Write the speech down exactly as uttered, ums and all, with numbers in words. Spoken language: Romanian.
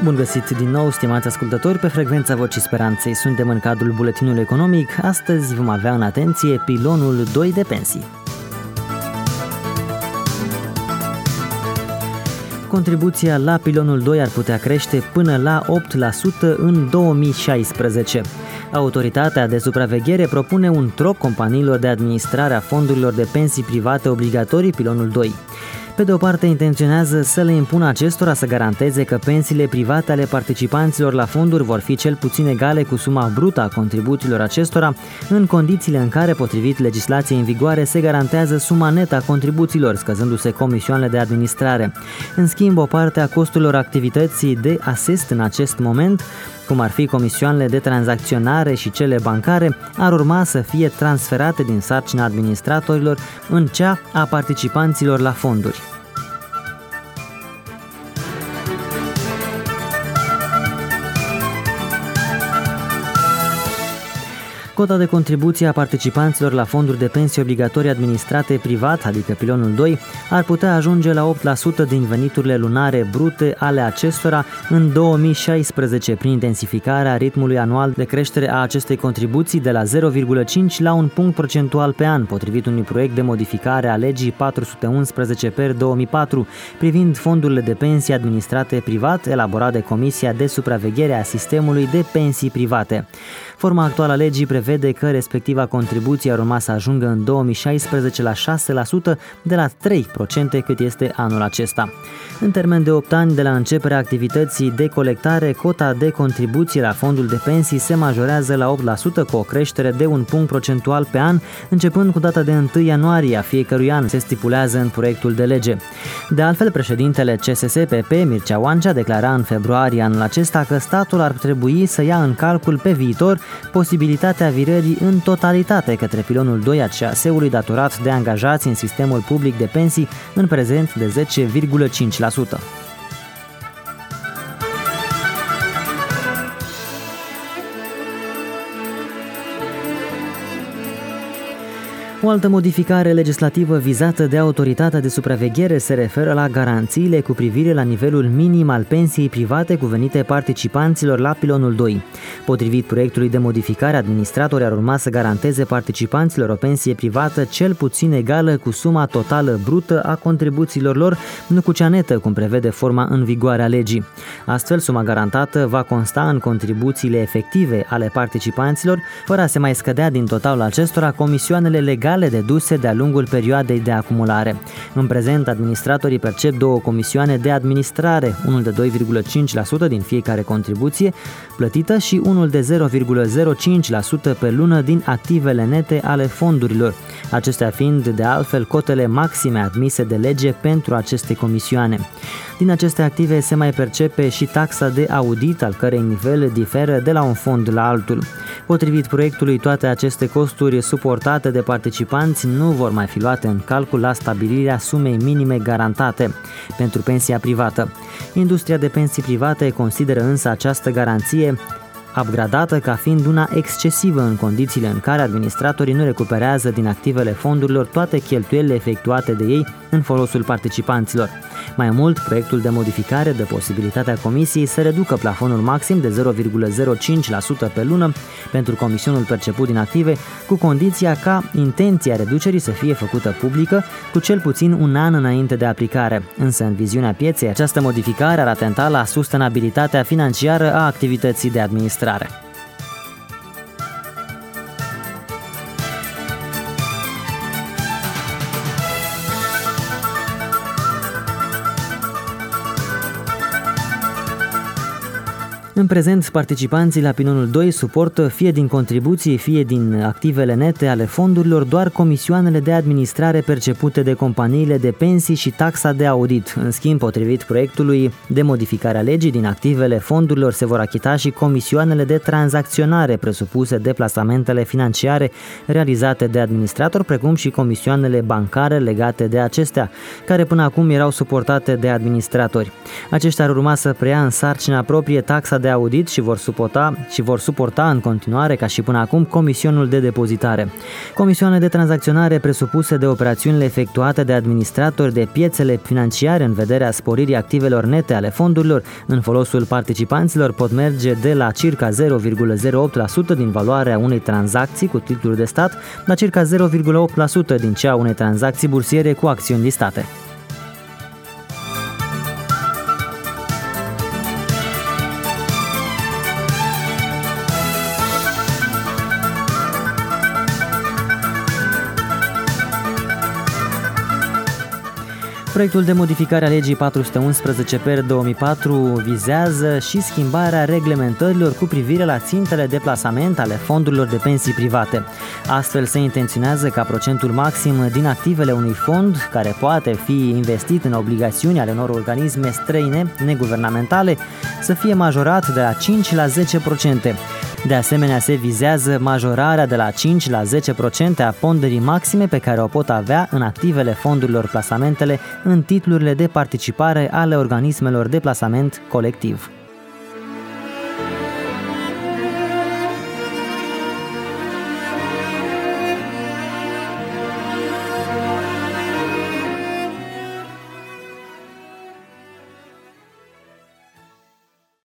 Bun găsit din nou, stimați ascultători, pe frecvența Vocii Speranței. Suntem în cadrul buletinului economic. Astăzi vom avea în atenție pilonul doi de pensii. Contribuția la pilonul doi ar putea crește până la opt la sută în două mii șaisprezece. Autoritatea de supraveghere propune un troc companiilor de administrare a fondurilor de pensii private obligatorii pilonul doi. Pe de o parte, intenționează să le impună acestora să garanteze că pensiile private ale participanților la fonduri vor fi cel puțin egale cu suma brută a contribuțiilor acestora, în condițiile în care, potrivit legislației în vigoare, se garantează suma netă a contribuțiilor, scăzându-se comisioanele de administrare. În schimb, o parte a costurilor activității de asist în acest moment, cum ar fi comisioanele de tranzacționare și cele bancare, ar urma să fie transferate din sarcina administratorilor în cea a participanților la fonduri. Cota de contribuție a participanților la fonduri de pensii obligatorii administrate privat, adică pilonul doi, ar putea ajunge la opt la sută din veniturile lunare brute ale acestora în două mii șaisprezece, prin intensificarea ritmului anual de creștere a acestei contribuții de la zero virgulă cinci la un punct procentual pe an, potrivit unui proiect de modificare a legii patru sute unsprezece pe două mii patru, privind fondurile de pensii administrate privat, elaborat de Comisia de Supraveghere a Sistemului de Pensii Private. Forma actuală a legii prevede că respectiva contribuție ar urma să ajungă în două mii șaisprezece la șase la sută de la trei la sută cât este anul acesta. În termen de opt ani de la începerea activității de colectare, cota de contribuție la fondul de pensii se majorează la opt la sută cu o creștere de un punct procentual pe an, începând cu data de întâi ianuarie a fiecărui an, se stipulează în proiectul de lege. De altfel, președintele C S S P P, Mircea Oancea, declara în februarie anul acesta că statul ar trebui să ia în calcul pe viitor posibilitatea virării în totalitate către pilonul doi a C A S-ului datorat de angajați în sistemul public de pensii, în prezent de zece virgulă cinci la sută. O altă modificare legislativă vizată de autoritatea de supraveghere se referă la garanțiile cu privire la nivelul minim al pensiei private cuvenite participanților la pilonul doi. Potrivit proiectului de modificare, administratorii ar urma să garanteze participanților o pensie privată cel puțin egală cu suma totală brută a contribuțiilor lor, nu cu cea netă, cum prevede forma în vigoare a legii. Astfel, suma garantată va consta în contribuțiile efective ale participanților, fără a se mai scădea din totalul acestora comisioanele legale deduse de-a lungul perioadei de acumulare. În prezent, administratorii percep două comisioane de administrare, unul de doi virgulă cinci la sută din fiecare contribuție plătită și unul de zero virgulă zero cinci la sută pe lună din activele nete ale fondurilor, acestea fiind de altfel cotele maxime admise de lege pentru aceste comisioane. Din aceste active se mai percepe și taxa de audit, al cărei nivel diferă de la un fond la altul. Potrivit proiectului, toate aceste costuri suportate de participanți nu vor mai fi luate în calcul la stabilirea sumei minime garantate pentru pensia privată. Industria de pensii private consideră însă această garanție upgradată ca fiind una excesivă în condițiile în care administratorii nu recuperează din activele fondurilor toate cheltuielile efectuate de ei în folosul participanților. Mai mult, proiectul de modificare dă posibilitatea Comisiei să reducă plafonul maxim de zero virgulă zero cinci la sută pe lună pentru comisionul perceput din active, cu condiția ca intenția reducerii să fie făcută publică cu cel puțin un an înainte de aplicare. Însă, în viziunea pieței, această modificare ar atenta la sustenabilitatea financiară a activității de administrare. În prezent, participanții la pilonul doi suportă fie din contribuții, fie din activele nete ale fondurilor doar comisioanele de administrare percepute de companiile de pensii și taxa de audit. În schimb, potrivit proiectului de modificare a legii, din activele fondurilor se vor achita și comisioanele de tranzacționare presupuse de plasamentele financiare realizate de administrator, precum și comisioanele bancare legate de acestea, care până acum erau suportate de administratori. Aceștia ar urma să preia în sarcina proprie taxa de de audit și vor suporta și vor suporta în continuare, ca și până acum, comisionul de depozitare. Comisioane de tranzacționare presupuse de operațiunile efectuate de administratori de piețele financiare în vederea sporirii activelor nete ale fondurilor în folosul participanților pot merge de la circa zero virgulă zero opt la sută din valoarea unei tranzacții cu titluri de stat la circa zero virgulă opt la sută din cea a unei tranzacții bursiere cu acțiuni listate. Proiectul de modificare a legii patru sute unsprezece pe două mii patru vizează și schimbarea reglementărilor cu privire la țintele de plasament ale fondurilor de pensii private. Astfel se intenționează ca procentul maxim din activele unui fond, care poate fi investit în obligațiuni ale unor organisme străine, neguvernamentale, să fie majorat de la cinci la zece la sută. De asemenea, se vizează majorarea de la cinci la zece la sută a ponderii maxime pe care o pot avea în activele fondurilor plasamentele în titlurile de participare ale organismelor de plasament colectiv.